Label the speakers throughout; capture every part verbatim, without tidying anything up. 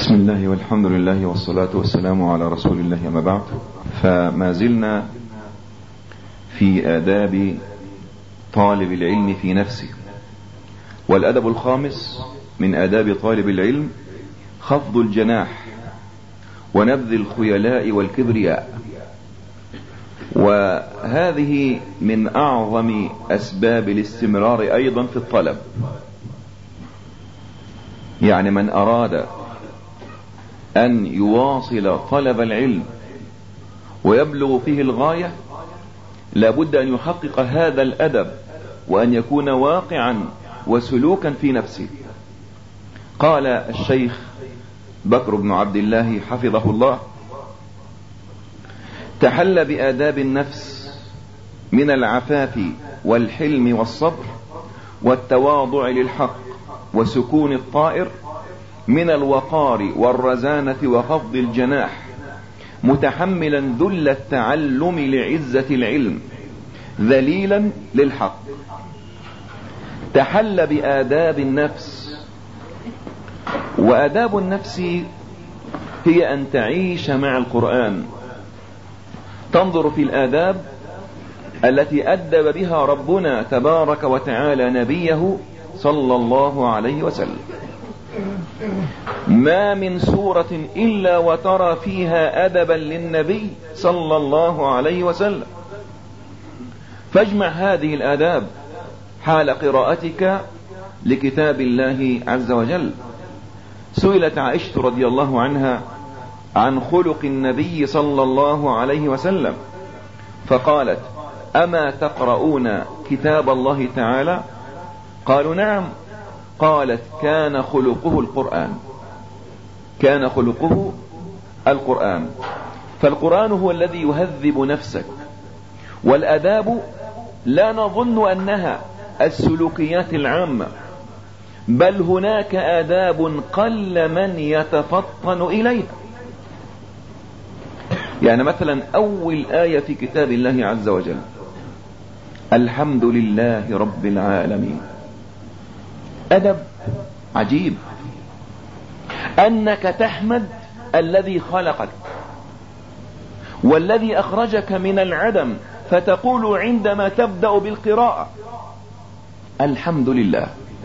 Speaker 1: بسم الله والحمد لله والصلاة والسلام على رسول الله، أما بعد، فما زلنا في آداب طالب العلم في نفسه. والأدب الخامس من آداب طالب العلم خفض الجناح ونبذ الخيلاء والكبرياء، وهذه من أعظم أسباب الاستمرار أيضا في الطلب. يعني من أراد أن يواصل طلب العلم ويبلغ فيه الغاية لابد أن يحقق هذا الأدب وأن يكون واقعا وسلوكا في نفسه. قال الشيخ بكر بن عبد الله حفظه الله: تحل بآداب النفس من العفاف والحلم والصبر والتواضع للحق وسكون الطائر، من الوقار والرزانة وخفض الجناح، متحملا ذل التعلم لعزة العلم، ذليلا للحق. تحل بآداب النفس. وآداب النفس هي أن تعيش مع القرآن، تنظر في الآداب التي أدب بها ربنا تبارك وتعالى نبيه صلى الله عليه وسلم. ما من سورة إلا وترى فيها أدبا للنبي صلى الله عليه وسلم. فاجمع هذه الآداب حال قراءتك لكتاب الله عز وجل. سئلت عائشة رضي الله عنها عن خلق النبي صلى الله عليه وسلم فقالت: أما تقرؤون كتاب الله تعالى؟ قالوا: نعم. قالت: كان خلقه القرآن. كان خلقه القرآن. فالقرآن هو الذي يهذب نفسك. والآداب لا نظن أنها السلوكيات العامة، بل هناك آداب قل من يتفطن إليها. يعني مثلا أول آية في كتاب الله عز وجل: الحمد لله رب العالمين. أدب عجيب أنك تحمد الذي خلقك والذي أخرجك من العدم، فتقول عندما تبدأ بالقراءة: الحمد لله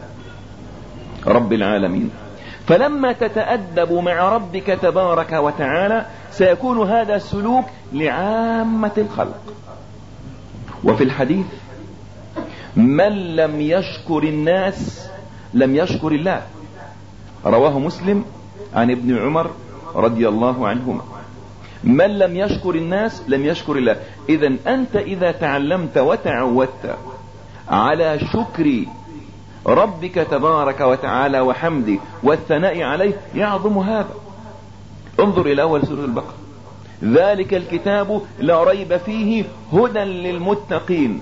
Speaker 1: رب العالمين. فلما تتأدب مع ربك تبارك وتعالى سيكون هذا السلوك لعامة الخلق. وفي الحديث: من لم يشكر الناس لم يشكر الله. رواه مسلم عن ابن عمر رضي الله عنهما: من لم يشكر الناس لم يشكر الله. إذن أنت إذا تعلمت وتعودت على شكر ربك تبارك وتعالى وحمده والثناء عليه يعظم هذا. انظر إلى أول سورة البقرة: ذلك الكتاب لا ريب فيه هدى للمتقين.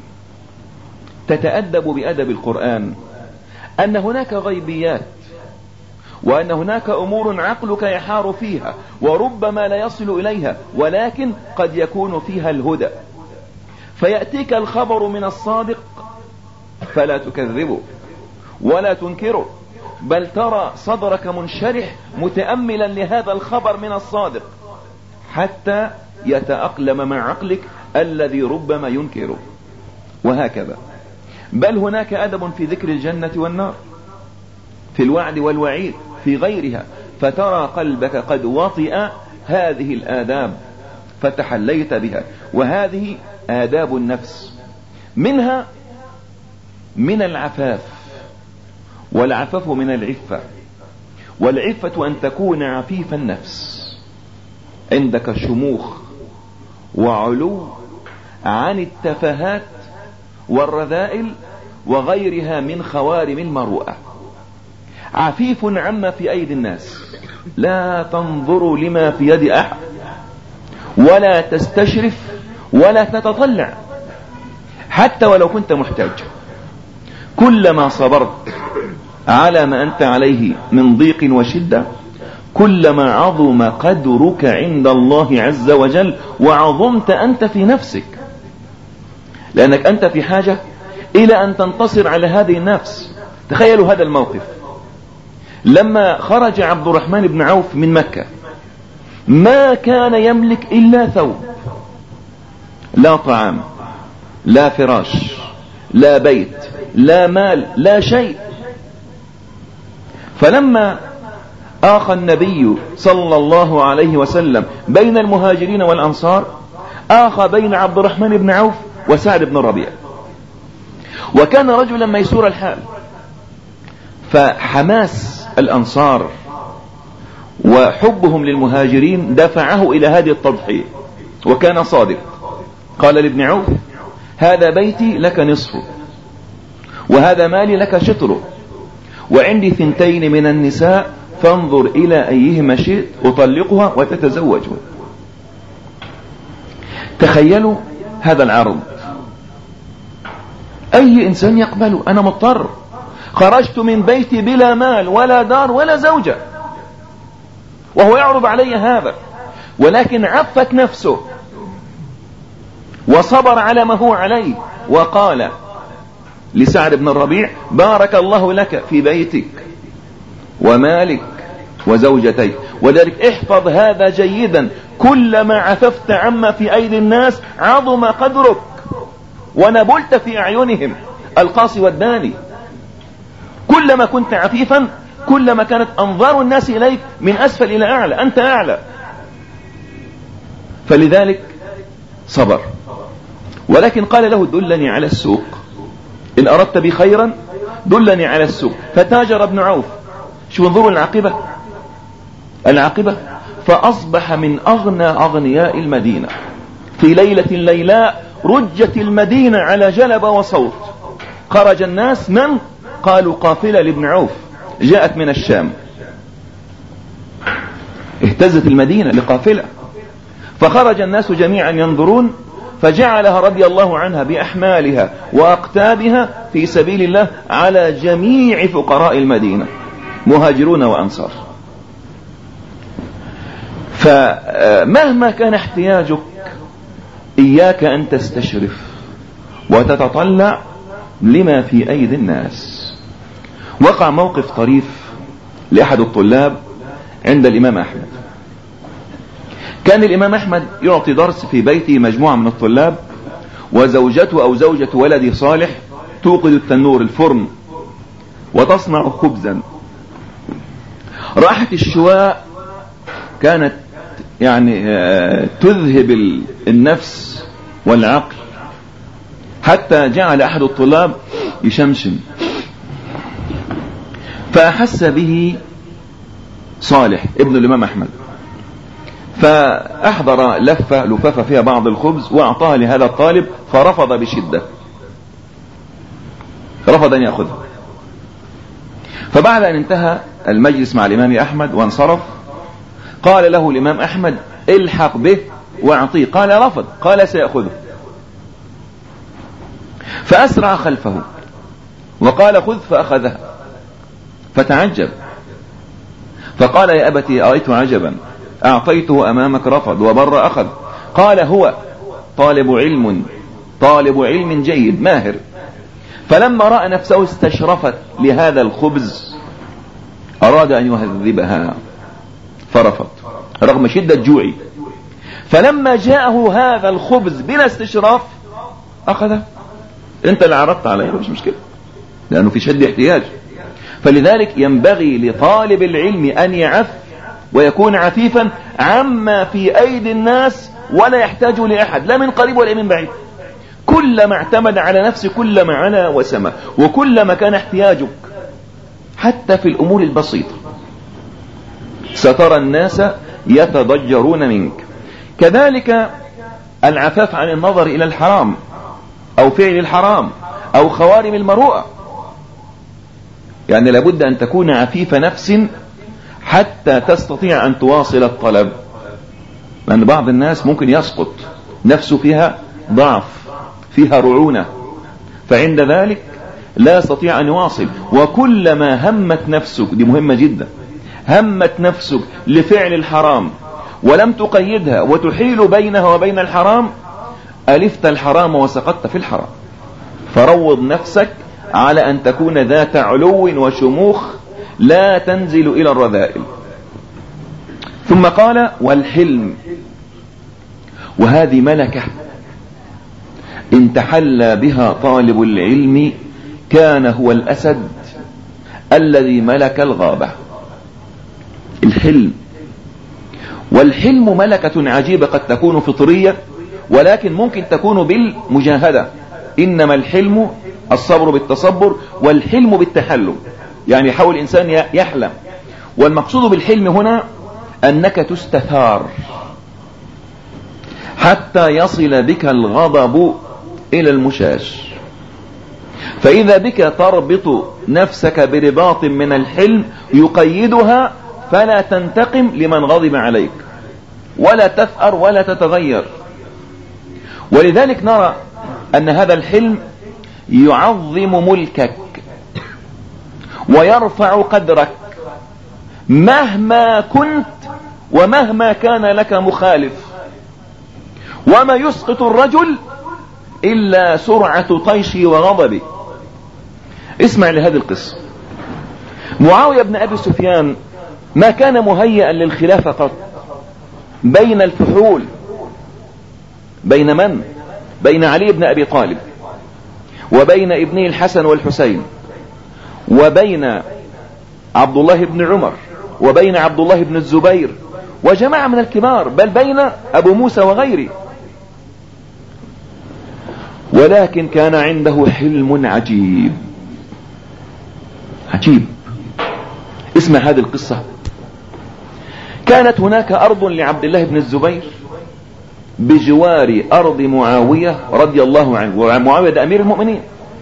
Speaker 1: تتأدب بأدب القرآن أن هناك غيبيات، وأن هناك أمور عقلك يحار فيها وربما لا يصل إليها، ولكن قد يكون فيها الهدى. فيأتيك الخبر من الصادق فلا تكذبه ولا تنكره، بل ترى صدرك منشرح متأملا لهذا الخبر من الصادق حتى يتأقلم مع عقلك الذي ربما ينكره، وهكذا. بل هناك أدب في ذكر الجنة والنار، في الوعد والوعيد، في غيرها، فترى قلبك قد وطئ هذه الآداب فتحليت بها. وهذه آداب النفس. منها من العفاف، والعفاف من العفة. والعفة أن تكون عفيف النفس، عندك شموخ وعلو عن التفاهات والرذائل وغيرها من خوارم المروءة. عفيف عما في أيدي الناس، لا تنظر لما في يد أحد، ولا تستشرف ولا تتطلع حتى ولو كنت محتاج. كلما صبرت على ما أنت عليه من ضيق وشدة كلما عظم قدرك عند الله عز وجل، وعظمت أنت في نفسك، لأنك أنت في حاجة إلى أن تنتصر على هذه النفس. تخيلوا هذا الموقف: لما خرج عبد الرحمن بن عوف من مكة ما كان يملك إلا ثوب، لا طعام، لا فراش، لا بيت، لا مال، لا شيء. فلما آخى النبي صلى الله عليه وسلم بين المهاجرين والأنصار آخى بين عبد الرحمن بن عوف وسعد بن الربيع، وكان رجلا ميسور الحال. فحماس الأنصار وحبهم للمهاجرين دفعه إلى هذه التضحية، وكان صادق. قال لابن عوف: هذا بيتي لك نصفه، وهذا مالي لك شطره، وعندي ثنتين من النساء، فانظر إلى أيهما شئت أطلقها وتتزوجها. تخيلوا هذا العرض، أي إنسان يقبله؟ أنا مضطر، خرجت من بيتي بلا مال ولا دار ولا زوجة، وهو يعرض علي هذا، ولكن عفت نفسه وصبر على ما هو عليه، وقال لسعد بن الربيع: بارك الله لك في بيتك ومالك وزوجتيك، وذلك احفظ هذا جيدا، كلما عففت عما في أيدي الناس عظم قدرك ونبلت في أعينهم القاصي والداني. كلما كنت عفيفا كلما كانت أنظار الناس إليك من أسفل إلى أعلى، أنت أعلى. فلذلك صبر، ولكن قال له: دلني على السوق، إن أردت بي خيرا دلني على السوق. فتاجر ابن عوف. شو انظروا العاقبة، العاقبة فأصبح من أغنى أغنياء المدينة. في ليلة ليلاء رجت المدينة على جلب وصوت، خرج الناس، من قالوا قافلة لابن عوف جاءت من الشام. اهتزت المدينة لقافلة، فخرج الناس جميعا ينظرون، فجعلها رضي الله عنها بأحمالها وأقتابها في سبيل الله على جميع فقراء المدينة، مهاجرون وأنصار. فمهما كان احتياجك إياك أن تستشرف وتتطلع لما في أيدي الناس. وقع موقف طريف لأحد الطلاب عند الإمام أحمد. كان الإمام أحمد يعطي درس في بيته مجموعة من الطلاب، وزوجته أو زوجة ولدي صالح توقد التنور الفرن وتصنع خبزا. راحت الشواء كانت يعني تذهب النفس والعقل، حتى جعل أحد الطلاب يشمشم، فأحس به صالح ابن الإمام أحمد، فأحضر لفة لفافة فيها بعض الخبز وأعطاها لهذا الطالب، فرفض بشدة، رفض أن يأخذها. فبعد أن انتهى المجلس مع الإمام أحمد وانصرف، قال له الإمام أحمد: الحق به واعطيه. قال: رفض. قال: سيأخذه. فأسرع خلفه وقال: خذ، فأخذها. فتعجب فقال: يا أبتي أرأيت عجبا، أعطيته أمامك رفض، وبر أخذ. قال: هو طالب علم، طالب علم جيد ماهر. فلما رأى نفسه استشرفت لهذا الخبز أراد أن يهذبها فرفض رغم شدة جوعي. فلما جاءه هذا الخبز بلا استشراف أخذه. أنت اللي عرضت عليه، مش مشكلة، لأنه في شد احتياج. فلذلك ينبغي لطالب العلم أن يعف ويكون عفيفا عما في أيدي الناس، ولا يحتاج لأحد لا من قريب ولا من بعيد. كلما اعتمد على نفسه كلما علا وسمى، وكلما كان احتياجك حتى في الأمور البسيطة سترى الناس يتضجرون منك. كذلك العفاف عن النظر إلى الحرام أو فعل الحرام أو خوارم المروءة. يعني لابد أن تكون عفيف نفس حتى تستطيع أن تواصل الطلب، لأن بعض الناس ممكن يسقط نفسه فيها ضعف، فيها رعونة، فعند ذلك لا يستطيع أن يواصل. وكلما همت نفسك، دي مهمة جدا، همت نفسك لفعل الحرام ولم تقيدها وتحيل بينها وبين الحرام، ألفت الحرام وسقطت في الحرام. فروض نفسك على أن تكون ذات علو وشموخ لا تنزل إلى الرذائل. ثم قال والحلم، وهذه ملكة إن تحلى بها طالب العلم كان هو الأسد الذي ملك الغابة. الحلم، والحلم ملكة عجيبة قد تكون فطرية ولكن ممكن تكون بالمجاهدة. إنما الحلم الصبر بالتصبر والحلم بالتحلم، يعني يحاول الإنسان يحلم. والمقصود بالحلم هنا أنك تستثار حتى يصل بك الغضب إلى المشاش، فإذا بك تربط نفسك برباط من الحلم يقيدها فلا تنتقم لمن غضب عليك ولا تثأر ولا تتغير. ولذلك نرى أن هذا الحلم يعظم ملكك ويرفع قدرك مهما كنت ومهما كان لك مخالف. وما يسقط الرجل إلا سرعة طيشه وغضبه. اسمع لهذه القصة. معاوية بن أبي سفيان ما كان مهيئا للخلافة قط. بين الفحول، بين من؟ بين علي بن أبي طالب وبين ابنه الحسن والحسين وبين عبد الله بن عمر وبين عبد الله بن الزبير وجماعة من الكبار، بل بين أبو موسى وغيره. ولكن كان عنده حلم عجيب عجيب. اسمع هذه القصة. كانت هناك أرض لعبد الله بن الزبير بجوار أرض معاوية رضي الله عنه، ومعاوية ده أمير المؤمنين.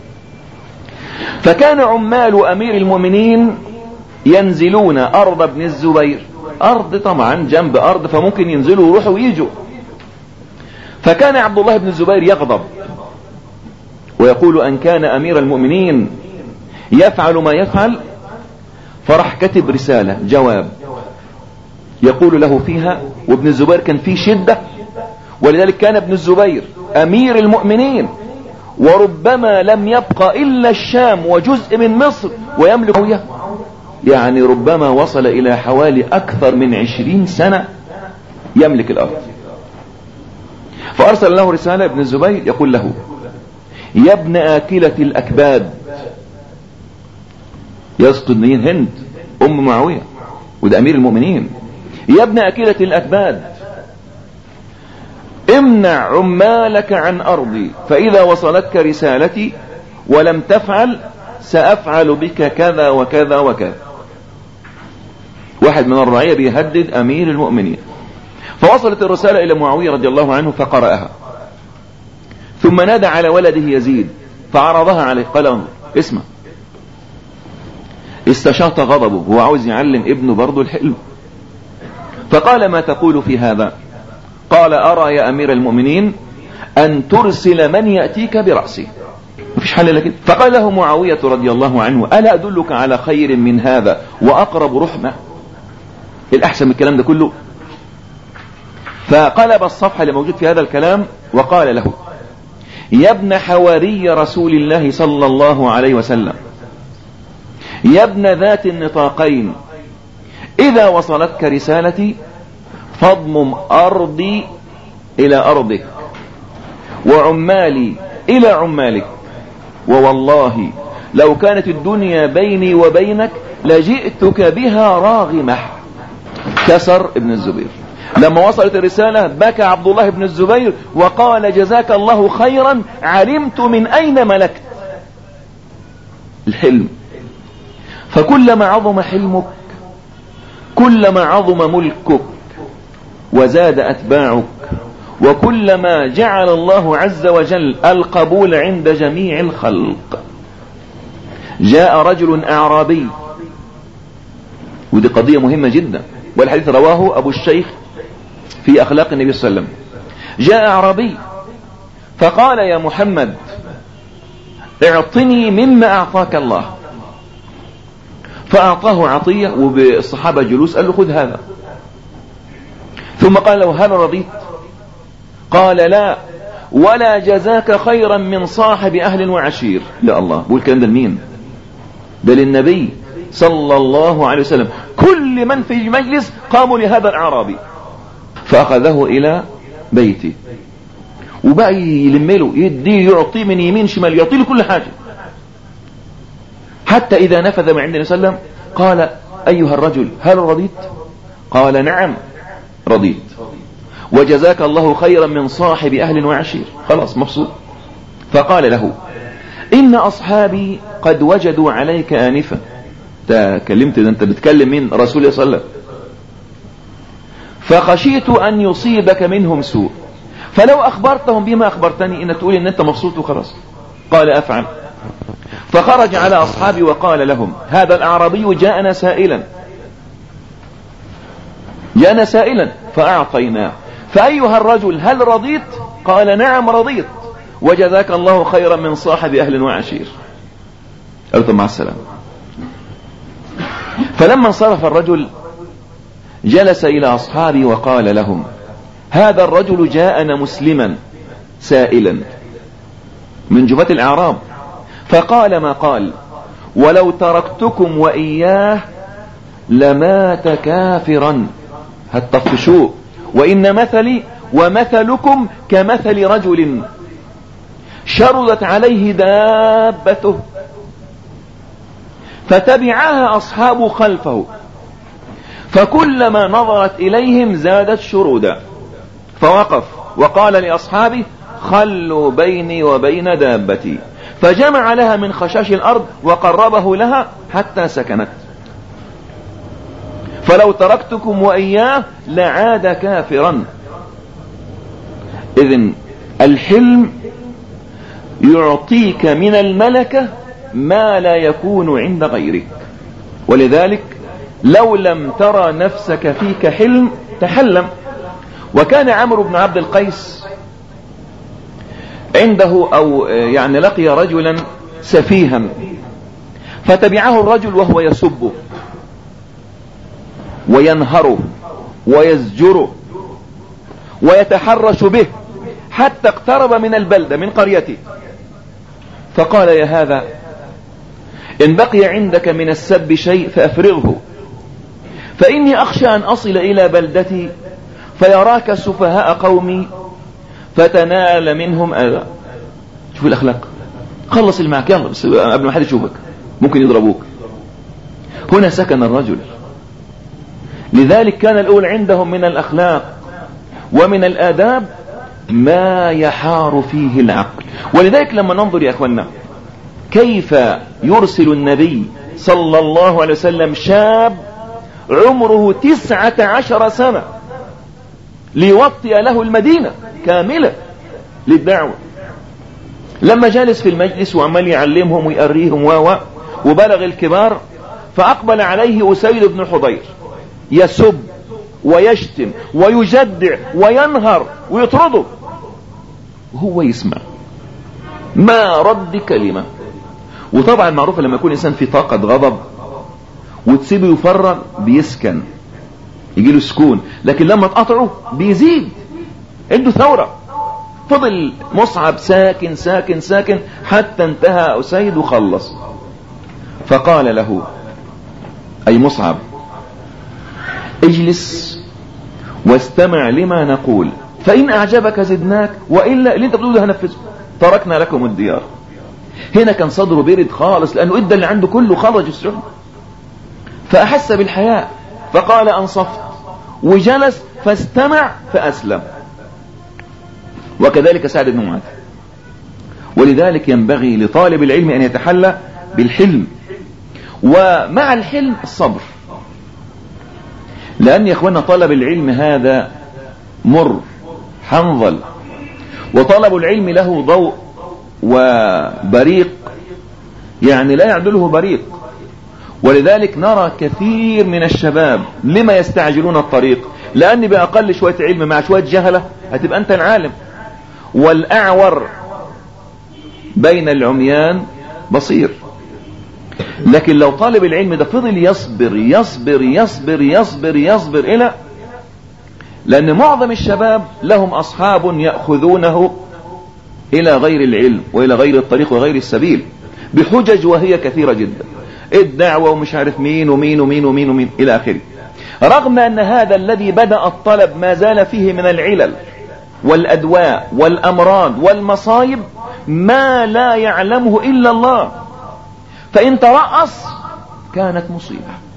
Speaker 1: فكان عمال أمير المؤمنين ينزلون أرض ابن الزبير، أرض طبعا جنب أرض فممكن ينزلوا ويروحوا ويجوا. فكان عبد الله بن الزبير يغضب ويقول أن كان أمير المؤمنين يفعل ما يفعل. فرح كتب رسالة جواب يقول له فيها، وابن الزبير كان فيه شدة، ولذلك كان ابن الزبير أمير المؤمنين وربما لم يبقى إلا الشام وجزء من مصر ويملك معاوية، يعني ربما وصل إلى حوالي أكثر من عشرين سنة يملك الأرض. فأرسل له رسالة ابن الزبير يقول له يا ابن آكلة الأكباد، يقصد مين؟ هند أم معاوية وده أمير المؤمنين. يا ابن آكلة الأكباد امنع عمالك عن أرضي، فإذا وصلتك رسالتي ولم تفعل سأفعل بك كذا وكذا وكذا. واحد من الرعية بيهدد أمير المؤمنين. فوصلت الرسالة إلى معاوية رضي الله عنه فقرأها، ثم نادى على ولده يزيد فعرضها عليه. قال اسمع. استشاط غضبه، هو عاوز يعلم ابنه برضه الحلم. فقال ما تقول في هذا؟ قال أرى يا أمير المؤمنين أن ترسل من يأتيك برأسه، مفيش حل لكن. فقال له معاوية رضي الله عنه ألا أدلك على خير من هذا وأقرب رحمة؟ الأحسن من الكلام ده كله. فقلب الصفحة اللي موجود في هذا الكلام وقال له يا ابن حواري رسول الله صلى الله عليه وسلم، يا ابن ذات النطاقين، إذا وصلتك رسالتي فاضمم أرضي إلى أرضك وعمالي إلى عمالك، ووالله لو كانت الدنيا بيني وبينك لجئتك بها راغمة. كسر ابن الزبير. لما وصلت الرسالة بكى عبد الله بن الزبير وقال جزاك الله خيرا، علمت من أين ملكت. الحلم. فكلما عظم حلمك كلما عظم ملكك وزاد أتباعك، وكلما جعل الله عز وجل القبول عند جميع الخلق. جاء رجل أعرابي، ودي قضية مهمة جدا، والحديث رواه أبو الشيخ في أخلاق النبي صلى الله عليه وسلم. جاء أعرابي فقال يا محمد اعطني مما أعطاك الله. فأعطاه عطية وبالصحابة جلوس، قال له خذ هذا. ثم قال له هل رضيت؟ قال لا، ولا جزاك خيرا من صاحب أهل وعشير. يا الله، بقول الكلام ده لمين؟ ده للنبي صلى الله عليه وسلم. كل من في المجلس قاموا لهذا الأعرابي، فأخذه إلى بيته وبقى يلمله، يديه، يعطيه من يمين شمال، يعطيه كل حاجة، حتى إذا نفذ من عند النبي صلى الله عليه وسلم قال: أيها الرجل هل رضيت؟ قال: نعم رضيت، وجزاك الله خيرا من صاحب أهل وعشير. خلاص مبسوط. فقال له: إن أصحابي قد وجدوا عليك آنفا. تكلمت، أنت بتكلم من رسول الله صلى الله عليه وسلم، فخشيت أن يصيبك منهم سوء، فلو أخبرتهم بما أخبرتني إن تقول إن أنت مبسوط وخلاص. قال: أفعل. فخرج على أصحابي وقال لهم: هذا الأعرابي جاءنا سائلا جاءنا سائلا فأعطيناه، فأيها الرجل هل رضيت؟ قال: نعم رضيت، وجزاك الله خيرا من صاحب أهل وعشير. قلت مع السلامة. فلما انصرف الرجل جلس إلى أصحابي وقال لهم: هذا الرجل جاءنا مسلما سائلا من جبهة الأعراب، فقال ما قال: ولو تركتكم وإياه لمات كافرا. هتطفشوه، وإن مثلي ومثلكم كمثل رجل شردت عليه دابته فتبعها أصحاب خلفه، فكلما نظرت إليهم زادت شرودا، فوقف وقال لأصحابه: خلوا بيني وبين دابتي، فجمع لها من خشاش الأرض وقربه لها حتى سكنت، فلو تركتكم وإياه لعاد كافرا. إذن الحلم يعطيك من الملكة ما لا يكون عند غيرك، ولذلك لو لم ترى نفسك فيك حلم تحلم. وكان عمرو بن عبد القيس عنده أو يعني لقي رجلا سفيها، فتبعه الرجل وهو يسبه وينهره ويزجره ويتحرش به حتى اقترب من البلدة من قريته، فقال: يا هذا، إن بقي عندك من السب شيء فأفرغه، فإني أخشى أن أصل إلى بلدتي فيراك سفهاء قومي فتنال منهم أذى. شوف الأخلاق، خلص اللي معك يلا، بس قبل ما حد يشوفك ممكن يضربوك. هنا سكن الرجل. لذلك كان الأول عندهم من الأخلاق ومن الآداب ما يحار فيه العقل. ولذلك لما ننظر يا أخوانا كيف يرسل النبي صلى الله عليه وسلم شاب عمره تسعة عشر سنة ليوطئ له المدينة كاملة للدعوة، لما جالس في المجلس وعمال يعلمهم ويقريهم و وبلغ الكبار، فأقبل عليه أسيد بن حضير يسب ويشتم ويجدع وينهر ويطرده، وهو يسمع ما رد كلمة. وطبعا معروفة لما يكون إنسان في طاقة غضب وتسيبه يفرغ بيسكن، يجيله سكون، لكن لما تقطعه بيزيد عنده ثورة. فضل مصعب ساكن ساكن ساكن حتى انتهى أسيد وخلص، فقال له أي مصعب: اجلس واستمع لما نقول، فإن أعجبك زدناك، وإلا اللي انت بتقوله هنفذه، تركنا لكم الديار. هنا كان صدره برد خالص لأنه إدى اللي عنده كله خرج السجن، فأحس بالحياء فقال: أنصفت، وجلس فاستمع فأسلم. وكذلك سعد بن معاذ. ولذلك ينبغي لطالب العلم أن يتحلى بالحلم، ومع الحلم الصبر، لأن يا أخوانا طلب العلم هذا مر حنظل، وطلب العلم له ضوء وبريق يعني لا يعدله بريق. ولذلك نرى كثير من الشباب لما يستعجلون الطريق، لأن بأقل شوية علم مع شوية جهلة هتبقى أنت العالم. والأعور بين العميان بصير. لكن لو طالب العلم ده فضل يصبر يصبر يصبر يصبر يصبر إلى، لأن معظم الشباب لهم أصحاب يأخذونه إلى غير العلم وإلى غير الطريق وغير السبيل بحجج وهي كثيرة جدا. الدعوة ومش عارف مين ومين ومين ومين ومين إلى آخره. رغم أن هذا الذي بدأ الطلب ما زال فيه من العلل والأدواء والأمراض والمصايب ما لا يعلمه إلا الله، فإن ترأس كانت مصيبة.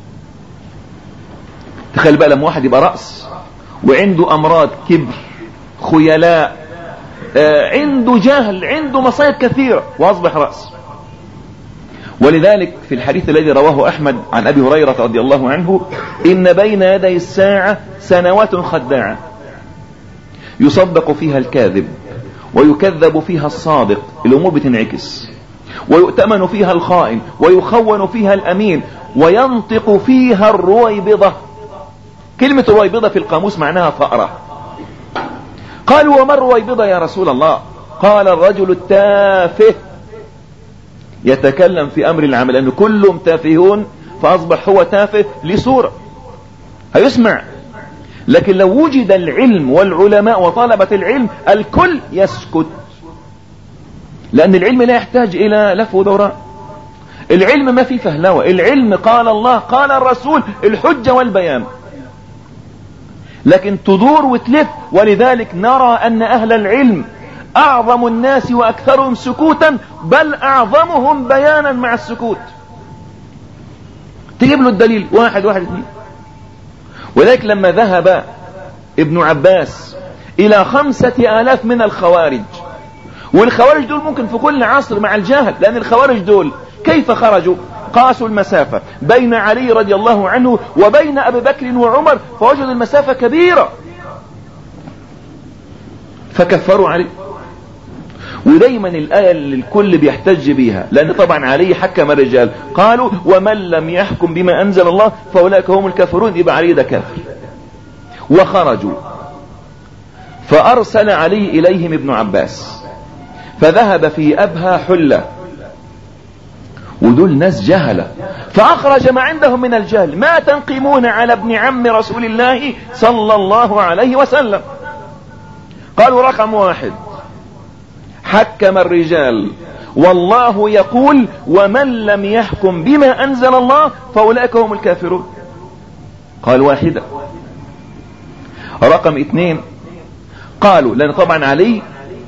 Speaker 1: تخيل بقى لما واحد يبقى رأس وعنده أمراض كبر خيلاء آه عنده جهل عنده مصايب كثيرة وأصبح رأس. ولذلك في الحديث الذي رواه أحمد عن أبي هريرة رضي الله عنه: إن بين يدي الساعة سنوات خداعة يصدق فيها الكاذب ويكذب فيها الصادق، الأمور بتنعكس، ويؤتمن فيها الخائن ويخون فيها الأمين، وينطق فيها الرويبضة. كلمة رويبضة في القاموس معناها فأرة. قالوا: وما الرويبضة يا رسول الله؟ قال: الرجل التافه يتكلم في أمر العمل، لأنه كلهم تافهون فأصبح هو تافه لصورة هيسمع. لكن لو وجد العلم والعلماء وطلبة العلم الكل يسكت، لأن العلم لا يحتاج إلى لف ودوران. العلم ما في فهلوة، العلم قال الله قال الرسول، الحجة والبيان. لكن تدور وتلف. ولذلك نرى أن أهل العلم أعظم الناس وأكثرهم سكوتا، بل أعظمهم بيانا مع السكوت. تجيب له الدليل واحد واحد اثنين. ولذلك لما ذهب ابن عباس إلى خمسة آلاف من الخوارج، والخوارج دول ممكن في كل عصر مع الجاهل، لأن الخوارج دول كيف خرجوا؟ قاسوا المسافة بين علي رضي الله عنه وبين أبي بكر وعمر، فوجدوا المسافة كبيرة فكفروا علي. ودايما الآية اللي الكل بيحتج بيها، لأن طبعا علي حكم الرجال، قالوا: ومن لم يحكم بما أنزل الله فأولئك هم الكافرون، يبقى علي ده كافر. وخرجوا فأرسل علي إليهم ابن عباس، فذهب في أبها حلة، ودول ناس جهلة، فأخرج ما عندهم من الجهل: ما تنقمون على ابن عم رسول الله صلى الله عليه وسلم؟ قالوا: رقم واحد، حكم الرجال والله يقول: ومن لم يحكم بما أنزل الله فأولئك هم الكافرون. قال: واحدة. رقم اثنين، قالوا لأن طبعا علي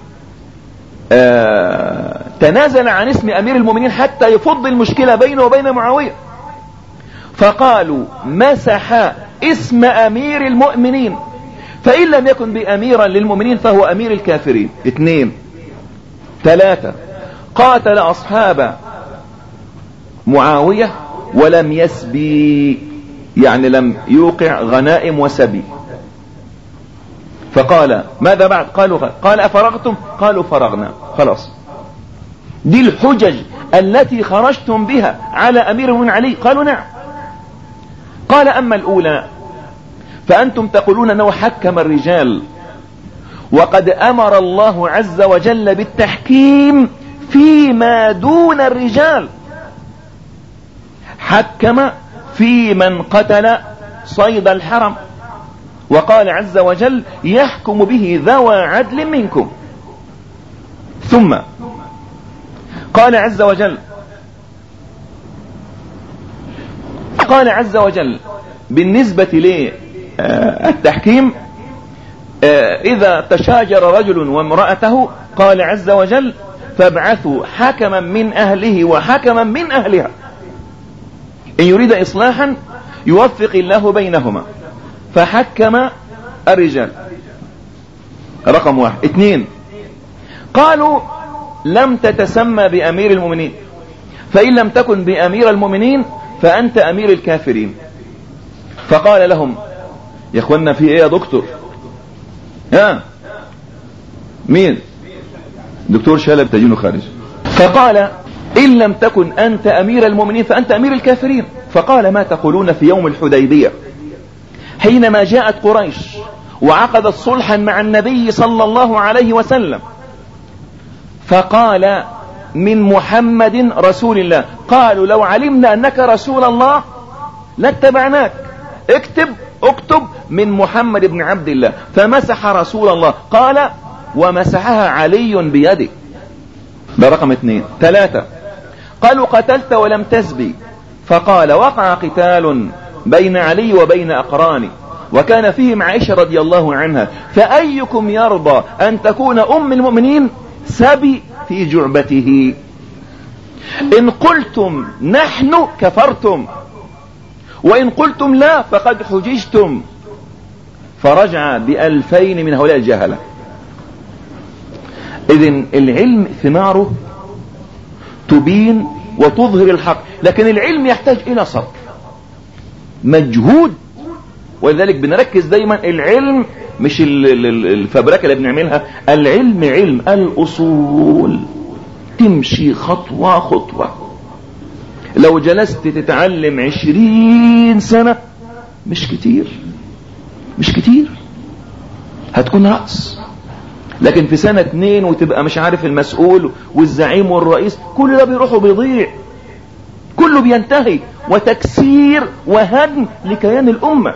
Speaker 1: آه تنازل عن اسم أمير المؤمنين حتى يفض المشكلة بينه وبين معاوية، فقالوا: مسح اسم أمير المؤمنين، فإن لم يكن بأميرا للمؤمنين فهو أمير الكافرين. اثنين. ثلاثة، قاتل أصحاب معاوية ولم يسبي، يعني لم يوقع غنائم وسبي. فقال: ماذا بعد؟ قالوا: قال: أفرغتم؟ قالوا: فرغنا. خلاص، دي الحجج التي خرجتم بها على أمير المؤمنين علي. قالوا: نعم. قال: أما الأولى فأنتم تقولون أنه حكم الرجال، وقد أمر الله عز وجل بالتحكيم فيما دون الرجال، حكم في من قتل صيد الحرم، وقال عز وجل: يحكم به ذوى عدل منكم. ثم قال عز وجل قال عز وجل بالنسبة للتحكيم: إذا تشاجر رجل وامرأته، قال عز وجل: فابعثوا حكما من أهله وحكما من أهلها إن يريد إصلاحا يوفق الله بينهما. فحكم الرجال. رقم واحد. اثنين، قالوا: لم تتسمى بأمير المؤمنين، فإن لم تكن بأمير المؤمنين فأنت أمير الكافرين. فقال لهم: يا اخوانا في ايه يا دكتور؟ ها مين؟ دكتور شلب تجينه خارج. فقال: إن لم تكن أنت أمير المؤمنين فأنت أمير الكافرين. فقال: ما تقولون في يوم الحديبية حينما جاءت قريش وعقدت صلحا مع النبي صلى الله عليه وسلم، فقال: من محمد رسول الله. قالوا: لو علمنا أنك رسول الله لاتبعناك. اكتب اكتب من محمد بن عبد الله. فمسح رسول الله. قال: ومسحها علي بيده. ده رقم اثنين. ثلاثة، قالوا: قتلت ولم تسبي، فقال: وقع قتال بين علي وبين أقراني، وكان فيهم عائشة رضي الله عنها، فأيكم يرضى أن تكون أم المؤمنين سبي في جعبته؟ إن قلتم نحن كفرتم، وإن قلتم لا فقد حججتم. فرجع بألفين من هؤلاء الجهلة. إذن العلم ثماره تبين وتظهر الحق، لكن العلم يحتاج إلى صبر، مجهود. ولذلك بنركز دايما العلم مش الفبركة اللي بنعملها، العلم علم الأصول، تمشي خطوة خطوة. لو جلست تتعلم عشرين سنة مش كتير، مش كتير، هتكون رأس. لكن في سنة اتنين وتبقى مش عارف المسؤول والزعيم والرئيس، كل ده بيروح وبيضيع، كله بينتهي، وتكسير وهدم لكيان الأمة.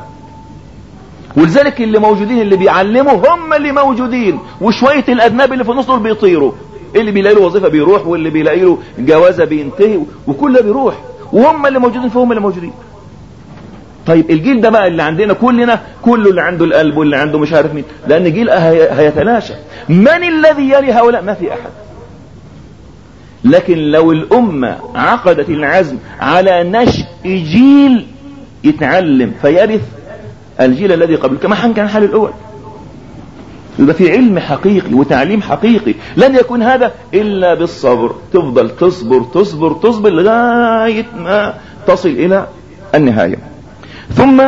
Speaker 1: ولذلك اللي موجودين اللي بيعلموا هم اللي موجودين، وشوية الأدناب اللي في النص دول بيطيروا. اللي بيلاقي له وظيفة بيروح، واللي بيلاقي له جوازة بينتهي، وكله بيروح، وهم اللي موجودين فهم اللي موجودين. طيب الجيل ده بقى اللي عندنا كلنا، كله اللي عنده القلب واللي عنده مش عارف مين، لأن جيل هيتلاشى. من الذي يلي هؤلاء؟ ما في أحد. لكن لو الأمة عقدت العزم على نشأ جيل يتعلم فيرث الجيل الذي قبل، كما كان حال الأول، يبقى في علم حقيقي وتعليم حقيقي. لن يكون هذا إلا بالصبر، تفضل تصبر تصبر تصبر لغاية ما تصل إلى النهاية. ثم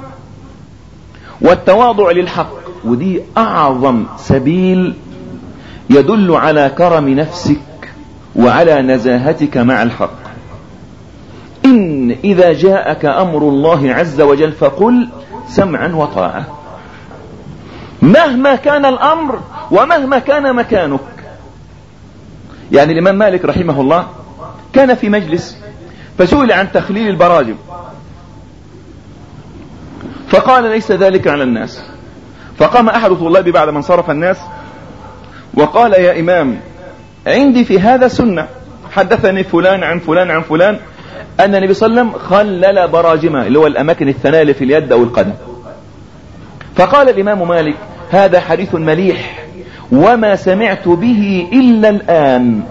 Speaker 1: والتواضع للحق، ودي أعظم سبيل يدل على كرم نفسك وعلى نزاهتك مع الحق. إن إذا جاءك أمر الله عز وجل فقل سمعا وطاعة، مهما كان الأمر ومهما كان مكانك. يعني الإمام مالك رحمه الله كان في مجلس فسئل عن تخليل البراجم، فقال ليس ذلك على الناس. فقام أحد طلابي بعد ما انصرف الناس وقال: يا إمام، عندي في هذا سنة، حدثني فلان عن فلان عن فلان أن النبي صلى الله عليه وسلم خلل براجمه، اللي هو الأماكن الثنايا اللي في اليد أو القدم. فقال الإمام مالك: هذا حديث مليح وما سمعت به إلا الآن،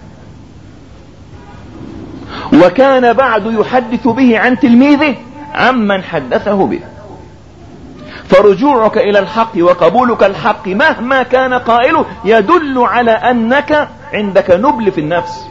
Speaker 1: وكان بعد يحدث به عن تلميذه عمن حدثه به. فرجوعك إلى الحق وقبولك الحق مهما كان قائله يدل على أنك عندك نبل في النفس.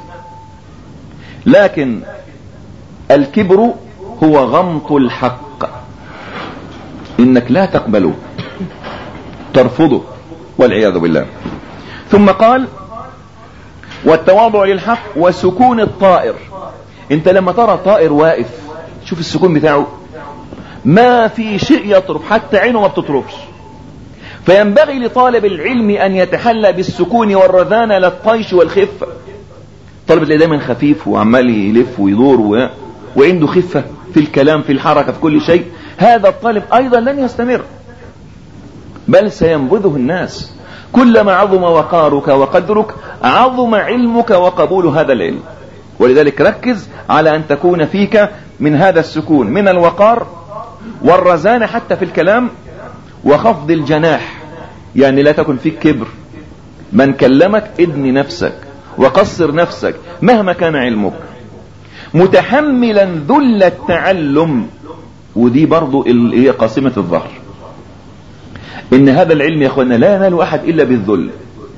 Speaker 1: لكن الكبر هو غمط الحق، إنك لا تقبله، ترفضه والعياذ بالله. ثم قال: والتواضع للحق وسكون الطائر. انت لما ترى طائر واقف شوف السكون بتاعه، ما في شيء يطرف، حتى عينه ما بتطرفش. فينبغي لطالب العلم أن يتحلى بالسكون والرذانة للطيش والخفة. طالب اللي دايما خفيف وعمال يلف ويدور و... وعنده خفة في الكلام في الحركة في كل شيء، هذا الطالب أيضا لن يستمر، بل سينبذه الناس. كلما عظم وقارك وقدرك عظم علمك وقبول هذا العلم. ولذلك ركز على أن تكون فيك من هذا السكون، من الوقار والرزانة حتى في الكلام، وخفض الجناح، يعني لا تكن فيك كبر. من كلمك ادني نفسك وقصر نفسك مهما كان علمك، متحملا ذل التعلم. ودي برضو هي قاسمة الظهر، ان هذا العلم يا اخوانا لا ينال احد الا بالذل.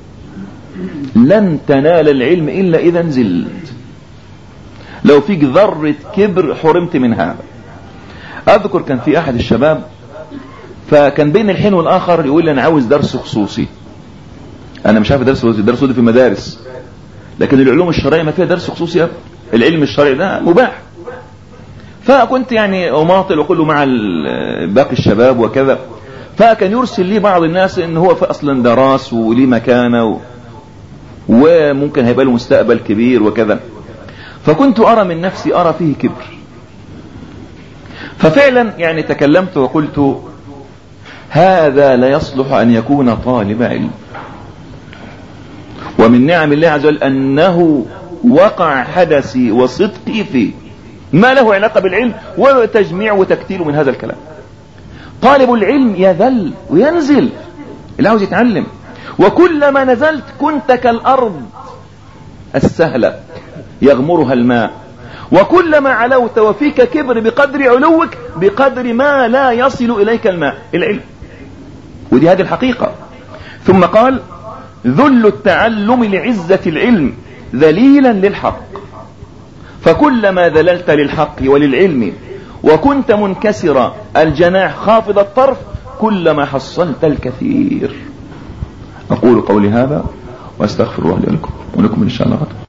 Speaker 1: لن تنال العلم الا اذا نزلت. لو فيك ذرة كبر حرمت من هذا. اذكر كان في احد الشباب فكان بين الحين والاخر يقول لي انا عاوز درس خصوصي. انا مش عارف درس خصوصي، درس خصوصي في مدارس، لكن العلوم الشرعية ما فيها درس خصوصي. العلم الشرعي ده مباح. فكنت يعني اماطل واقول له مع باقي الشباب وكذا. فكان يرسل لي بعض الناس ان هو اصلا دراس وليه مكانه و... وممكن هيبقى له مستقبل كبير وكذا. فكنت ارى من نفسي ارى فيه كبر. ففعلا يعني تكلمت وقلت هذا لا يصلح ان يكون طالب علم. ومن نعم الله عز وجل انه وقع حدثي وصدقي فيه. ما له علاقة بالعلم، وتجميع وتكتيل من هذا الكلام. طالب العلم يذل وينزل، اللي عاوز يتعلم، وكلما نزلت كنت كالأرض السهلة يغمرها الماء، وكلما علوت وفيك كبر بقدر علوك بقدر ما لا يصل إليك الماء، العلم. ودي هذه الحقيقة. ثم قال: ذل التعلم لعزة العلم ذليلا للحق، فكلما ذللت للحق وللعلم وكنت منكسر الجناح خافض الطرف كلما حصلت الكثير. أقول قولي هذا وأستغفر الله لي ولكم ولكم إن شاء الله.